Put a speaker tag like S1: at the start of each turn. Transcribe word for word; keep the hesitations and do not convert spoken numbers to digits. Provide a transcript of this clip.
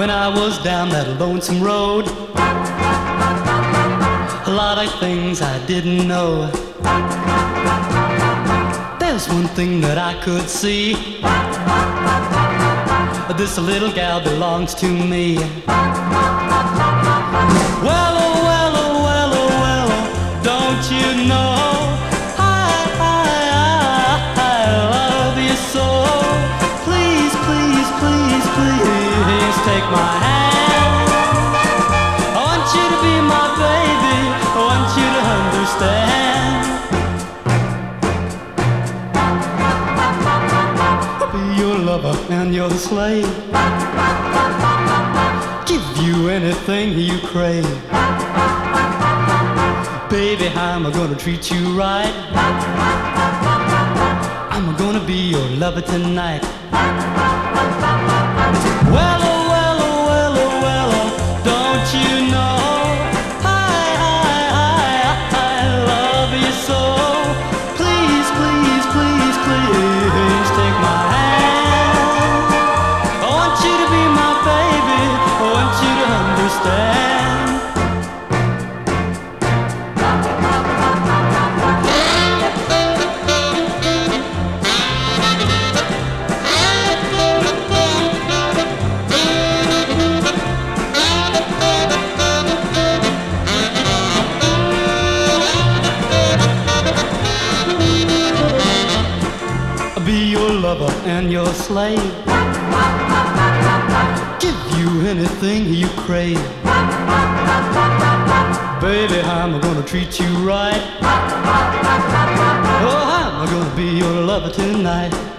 S1: when I was down that lonesome road. A lot of things I didn't know. There's one thing that I could see. This little gal belongs to me. Well, oh, well, oh, well, oh, well, oh, don't you know I, I, I, I love you so. Please, please, please, please take my hand. I want you to be my baby. I want you to understand. I'll be your lover and your slave. Give you anything you crave. Baby, how am I gonna treat you right? I'm gonna be your lover tonight. Well, oh, well, oh, well, oh, well, oh, don't you know I, I, I, I love you so. Please, please, please, please take my hand. I want you to be my baby. I want you to understand. I'll be your lover and your slave. Give you anything you crave. Baby, how am I gonna treat you right? Oh, how am I gonna be your lover tonight?